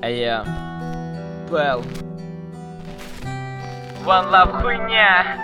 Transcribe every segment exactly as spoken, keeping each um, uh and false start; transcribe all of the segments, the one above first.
А я Пэл. One Love хуйня.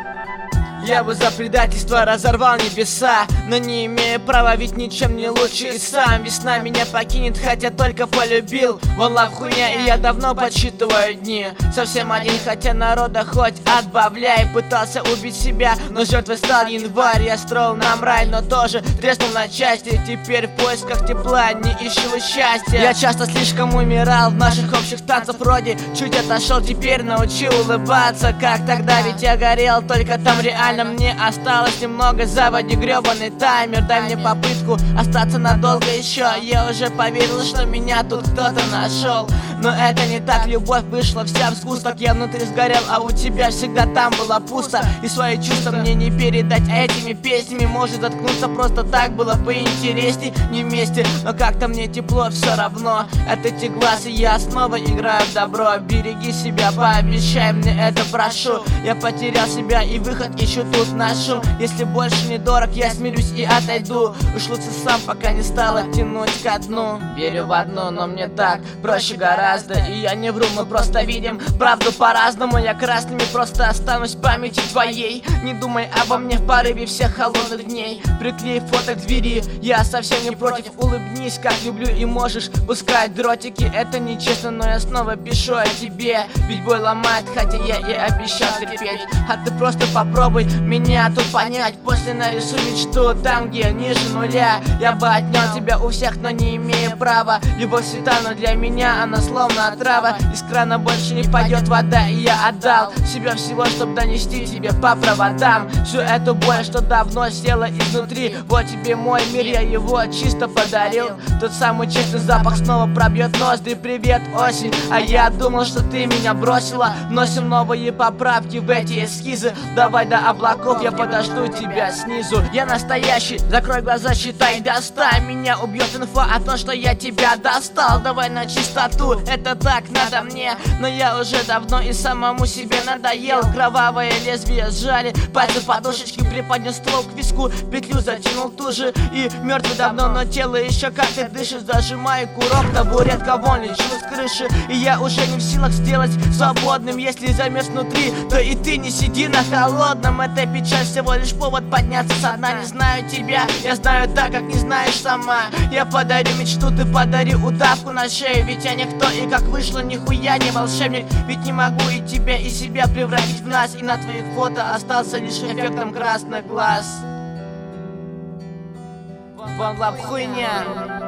Я бы за предательство разорвал небеса, но не имею права, ведь ничем не лучше и сам. Весна меня покинет, хотя только полюбил. One Love хуйня, и я давно подсчитываю дни. Совсем один, хотя народа хоть отбавляй. Пытался убить себя, но жертвой стал январь. Я строил нам рай, но тоже треснул на части. Теперь в поисках тепла не ищу счастья. Я часто слишком умирал в наших общих танцах. Вроде чуть отошел, теперь научил улыбаться. Как тогда, ведь я горел, только там реально мне осталось немного. Заводи гребаный таймер, дай мне попытку остаться надолго еще. Я уже поверил, что меня тут кто-то нашел, но это не так, любовь вышла вся в сгусток. Я внутри сгорел, а у тебя всегда там было пусто. И свои чувства мне не передать этими песнями. Может заткнуться просто так, было бы интересней не вместе, но как-то мне тепло все равно. От этих глаз и я снова играю в добро. Береги себя, пообещай мне это, прошу. Я потерял себя и выход ищу тут на шум. Если больше не дорог, я смирюсь и отойду. Уж лучше сам, пока не стало тянуть ко дну. Верю в одно, но мне так проще гораздо. И я не вру, мы просто видим правду по-разному. Я красными просто останусь в памяти твоей. Не думай обо мне в порыве всех холодных дней. Приклей фото к двери, я совсем не против. Улыбнись, как люблю, и можешь пускать дротики. Это нечестно, но я снова пишу о тебе. Ведь бой ломает, хотя я и обещал терпеть. А ты просто попробуй меня тут понять. После нарисуй мечту там, где ниже нуля. Я бы отнял тебя у всех, но не имею права. Любовь свята, но для меня она словно отрава. Из крана больше не пойдет вода, и я отдал себя всего, чтобы донести тебе по проводам всю эту боль, что давно села изнутри. Вот тебе мой мир, я его чисто подарил. Тот самый чистый запах снова пробьет ноздри. Привет, осень, а я думал, что ты меня бросила. Носим новые поправки в эти эскизы. Давай до облаков, я подожду тебя снизу. Я настоящий, закрой глаза, считай до ста. Меня убьет инфа о том, что я тебя достал. Давай на чистоту, это так надо мне, но я уже давно и самому себе надоел. Кровавое лезвие сжали, пальцы подушечки, приподнял ствол к виску, петлю затянул туже. И мертвый давно, но тело еще как-то дышит. Зажимаю курок, табуретка вон лечу с крыши. И я уже не в силах сделать свободным. Если замерз внутри, то и ты не сиди на холодном. Эта печаль всего лишь повод подняться со дна. Не знаю тебя, я знаю так, как не знаешь сама. Я подарю мечту, ты подари удавку на шею. Ведь я никто, и как вышло, нихуя не волшебник. Ведь не могу и тебя, и себя превратить в нас. И на твоих фото остался лишь эффектом красных глаз. One Love хуйня.